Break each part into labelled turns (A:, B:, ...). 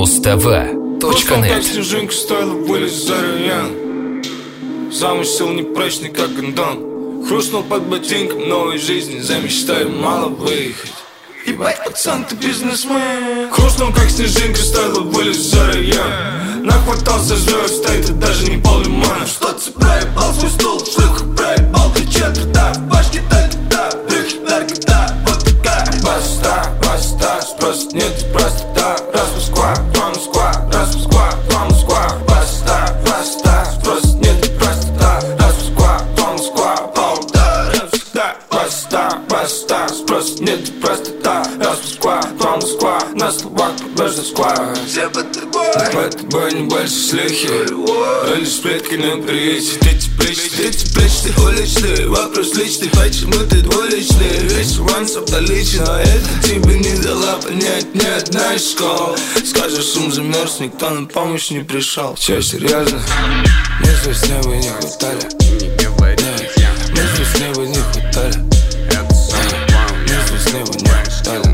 A: mustava.net.
B: Снежинка стоило вылез за район. Замысел непрочный, как гондон. Хрустнул под ботинком новой жизни. За мечтой мало выехать. Ебать, пацан, ты бизнесмен. Хрустнул, как снежинка, стоило вылез за район. Нахватался звезд, а это даже не пол-лимона. Что ты проебал свой стул, шлюха проебал ты четверта. В башке та-та-та, брюхи наркота. Вот такая баста, баста. Спрос нет, просто да. Раз Москва, два Москва. Раз Москва, два Москва. Баста, баста. Спрос нет, просто да. Раз Москва, два Москва. Полда, раз всегда. Баста, баста. Спрос нет, просто да. Раз Москва, два Москва. На словах побежда сквад. Все под тобой. Под тобой не больше слухи. Или сплетки на привете. Эти плечи, уличные. Вопрос личный, почему ты двуличный? Весь романс автоличен, а это тебе не дала понять ни одна из школ. Скажешь, ум замерз, никто на помощь не пришел. Че, серьезно? Мы здесь с неба не хватали. Мы здесь с неба не хватали. Мы здесь с неба не хватали.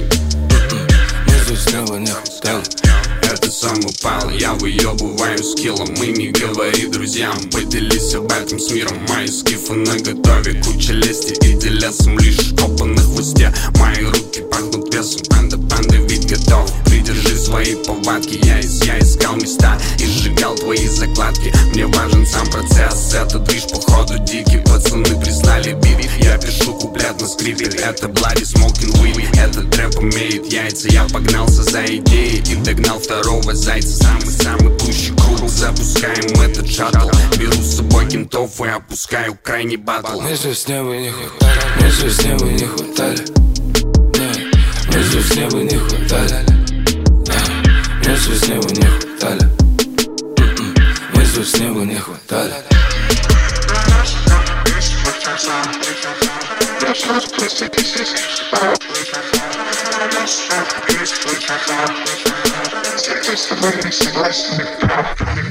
B: Мы здесь с неба не хватали.
C: Это сам упал, я выебываю скиллом. Мы не говори друзьям, поделись об этом с миром. Мои скифы наготове, куча лести и делесом. Лишь копа на хвосте, мои руки пахнут весом. Панда, ведь готов, придержи свои повадки. Я искал места и сжигал твои закладки. Мне важен сам процесс, это движ походу дикий. Пацаны прислали бири, я пишу куплет на скрипе. Это Bloody Smoking Weed, этот рэп имеет яйца. Я погнался за идеей и догнал второго зайца. Самый пущий круг, запускаем этот шаттл. Беру с собой кентов и опускаю крайний батл.
B: Мы здесь с неба не хватали. Мы здесь с неба не хватали. Мы здесь с неба не хватали. Мы здесь с неба не хватали. Мы здесь с неба не хватали.
D: С тобой не согласен.